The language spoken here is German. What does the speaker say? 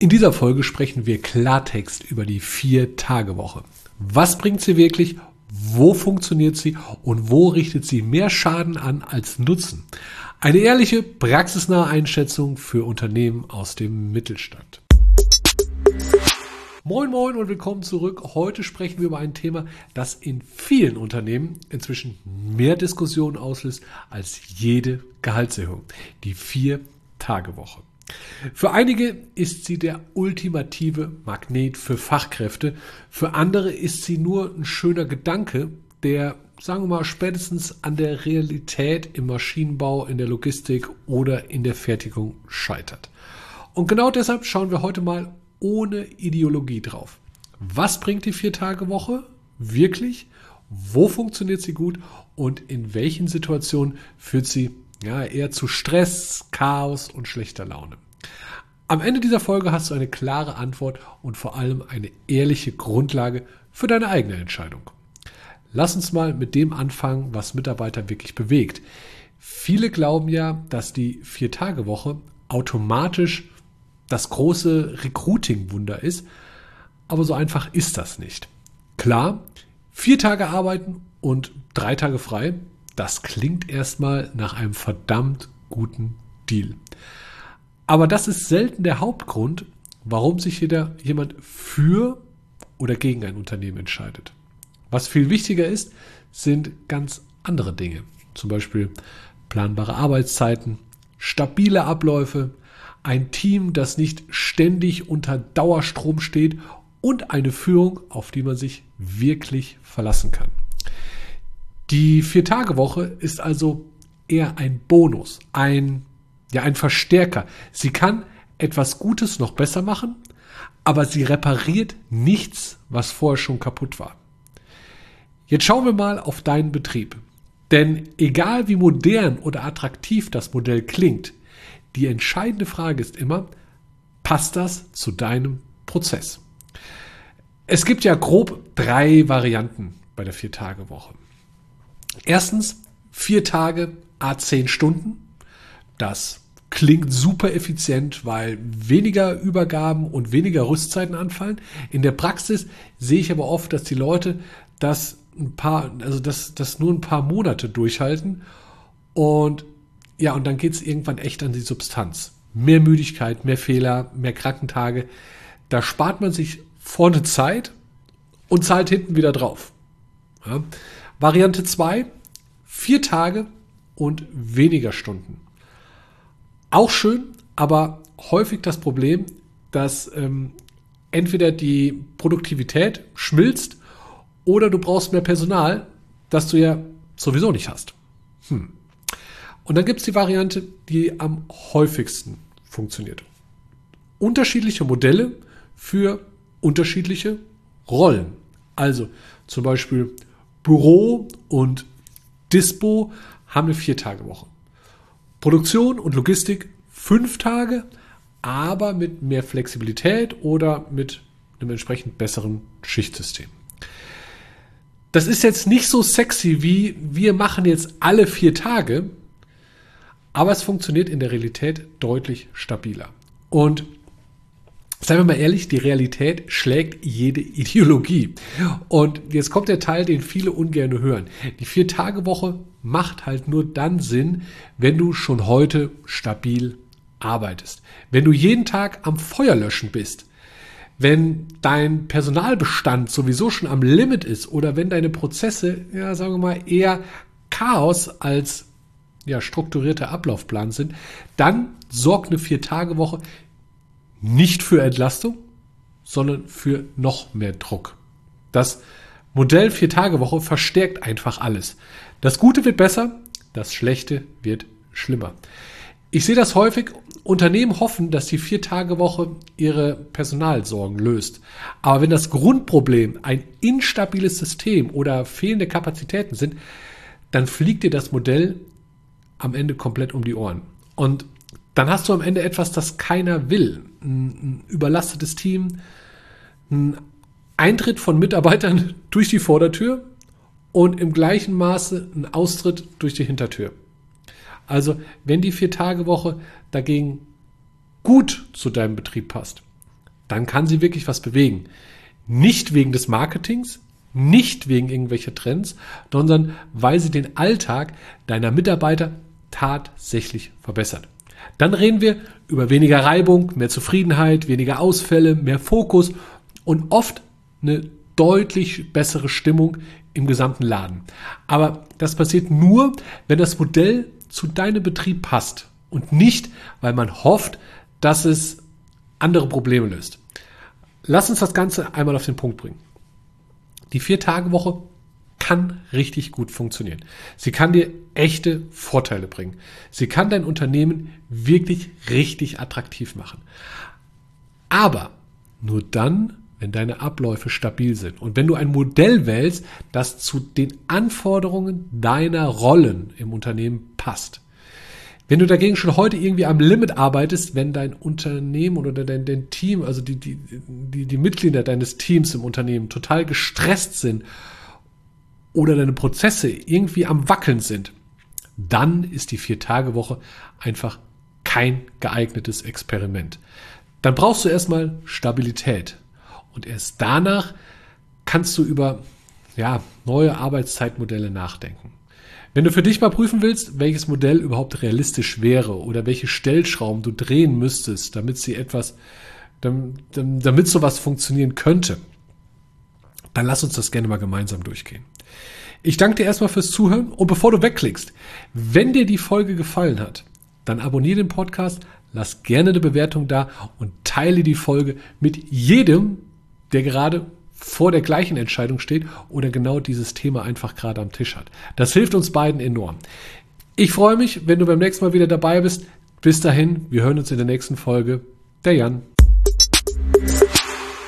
In dieser Folge sprechen wir Klartext über die 4-Tage-Woche. Was bringt sie wirklich? Wo funktioniert sie? Und wo richtet sie mehr Schaden an als Nutzen? Eine ehrliche, praxisnahe Einschätzung für Unternehmen aus dem Mittelstand. Moin Moin und willkommen zurück. Heute sprechen wir über ein Thema, das in vielen Unternehmen inzwischen mehr Diskussionen auslöst als jede Gehaltserhöhung. Die 4-Tage-Woche. Für einige ist sie der ultimative Magnet für Fachkräfte. Für andere ist sie nur ein schöner Gedanke, der, sagen wir mal, spätestens an der Realität im Maschinenbau, in der Logistik oder in der Fertigung scheitert. Und genau deshalb schauen wir heute mal ohne Ideologie drauf. Was bringt die 4-Tage-Woche wirklich? Wo funktioniert sie gut? Und in welchen Situationen führt sie eher zu Stress, Chaos und schlechter Laune? Am Ende dieser Folge hast du eine klare Antwort und vor allem eine ehrliche Grundlage für deine eigene Entscheidung. Lass uns mal mit dem anfangen, was Mitarbeiter wirklich bewegt. Viele glauben ja, dass die 4-Tage-Woche automatisch das große Recruiting-Wunder ist, aber so einfach ist das nicht. Klar, 4 Tage arbeiten und 3 Tage frei, das klingt erstmal nach einem verdammt guten Deal. Aber das ist selten der Hauptgrund, warum sich jemand für oder gegen ein Unternehmen entscheidet. Was viel wichtiger ist, sind ganz andere Dinge. Zum Beispiel planbare Arbeitszeiten, stabile Abläufe, ein Team, das nicht ständig unter Dauerstrom steht und eine Führung, auf die man sich wirklich verlassen kann. Die 4-Tage-Woche ist also eher ein Bonus, ein Verstärker. Sie kann etwas Gutes noch besser machen, aber sie repariert nichts, was vorher schon kaputt war. Jetzt schauen wir mal auf deinen Betrieb. Denn egal wie modern oder attraktiv das Modell klingt, die entscheidende Frage ist immer, passt das zu deinem Prozess? Es gibt ja grob 3 Varianten bei der 4-Tage-Woche. Erstens 4 Tage à 10 Stunden. Das klingt super effizient, weil weniger Übergaben und weniger Rüstzeiten anfallen. In der Praxis sehe ich aber oft, dass die Leute das nur ein paar Monate durchhalten und dann geht es irgendwann echt an die Substanz. Mehr Müdigkeit, mehr Fehler, mehr Krankentage. Da spart man sich vorne Zeit und zahlt hinten wieder drauf. Ja. Variante 2, 4 Tage und weniger Stunden. Auch schön, aber häufig das Problem, dass entweder die Produktivität schmilzt oder du brauchst mehr Personal, das du ja sowieso nicht hast. Und dann gibt es die Variante, die am häufigsten funktioniert. Unterschiedliche Modelle für unterschiedliche Rollen. Also zum Beispiel Büro und Dispo haben eine 4-Tage-Woche. Produktion und Logistik 5 Tage, aber mit mehr Flexibilität oder mit einem entsprechend besseren Schichtsystem. Das ist jetzt nicht so sexy wie wir machen jetzt alle 4 Tage, aber es funktioniert in der Realität deutlich stabiler. Und seien wir mal ehrlich, die Realität schlägt jede Ideologie. Und jetzt kommt der Teil, den viele ungern hören. Die 4-Tage-Woche macht halt nur dann Sinn, wenn du schon heute stabil arbeitest. Wenn du jeden Tag am Feuer löschen bist. Wenn dein Personalbestand sowieso schon am Limit ist oder wenn deine Prozesse, sagen wir mal, eher Chaos als strukturierter Ablaufplan sind, dann sorgt eine 4-Tage-Woche nicht für Entlastung, sondern für noch mehr Druck. Das Modell 4-Tage-Woche verstärkt einfach alles. Das Gute wird besser, das Schlechte wird schlimmer. Ich sehe das häufig, Unternehmen hoffen, dass die 4-Tage-Woche ihre Personalsorgen löst. Aber wenn das Grundproblem ein instabiles System oder fehlende Kapazitäten sind, dann fliegt dir das Modell am Ende komplett um die Ohren. Und dann hast du am Ende etwas, das keiner will. Ein überlastetes Team, ein Eintritt von Mitarbeitern durch die Vordertür und im gleichen Maße ein Austritt durch die Hintertür. Also wenn die 4-Tage-Woche dagegen gut zu deinem Betrieb passt, dann kann sie wirklich was bewegen. Nicht wegen des Marketings, nicht wegen irgendwelcher Trends, sondern weil sie den Alltag deiner Mitarbeiter tatsächlich verbessert. Dann reden wir über weniger Reibung, mehr Zufriedenheit, weniger Ausfälle, mehr Fokus und oft eine deutlich bessere Stimmung im gesamten Laden. Aber das passiert nur, wenn das Modell zu deinem Betrieb passt und nicht, weil man hofft, dass es andere Probleme löst. Lass uns das Ganze einmal auf den Punkt bringen. Die 4-Tage-Woche kann richtig gut funktionieren. Sie kann dir echte Vorteile bringen. Sie kann dein Unternehmen wirklich richtig attraktiv machen. Aber nur dann, wenn deine Abläufe stabil sind und wenn du ein Modell wählst, das zu den Anforderungen deiner Rollen im Unternehmen passt. Wenn du dagegen schon heute irgendwie am Limit arbeitest, wenn dein Unternehmen oder dein Team, also die Mitglieder deines Teams im Unternehmen total gestresst sind oder deine Prozesse irgendwie am Wackeln sind, dann ist die 4-Tage-Woche einfach kein geeignetes Experiment. Dann brauchst du erstmal Stabilität und erst danach kannst du über neue Arbeitszeitmodelle nachdenken. Wenn du für dich mal prüfen willst, welches Modell überhaupt realistisch wäre oder welche Stellschrauben du drehen müsstest, damit sowas funktionieren könnte, dann lass uns das gerne mal gemeinsam durchgehen. Ich danke dir erstmal fürs Zuhören und bevor du wegklickst, wenn dir die Folge gefallen hat, dann abonniere den Podcast, lass gerne eine Bewertung da und teile die Folge mit jedem, der gerade vor der gleichen Entscheidung steht oder genau dieses Thema einfach gerade am Tisch hat. Das hilft uns beiden enorm. Ich freue mich, wenn du beim nächsten Mal wieder dabei bist. Bis dahin, wir hören uns in der nächsten Folge. Der Jan.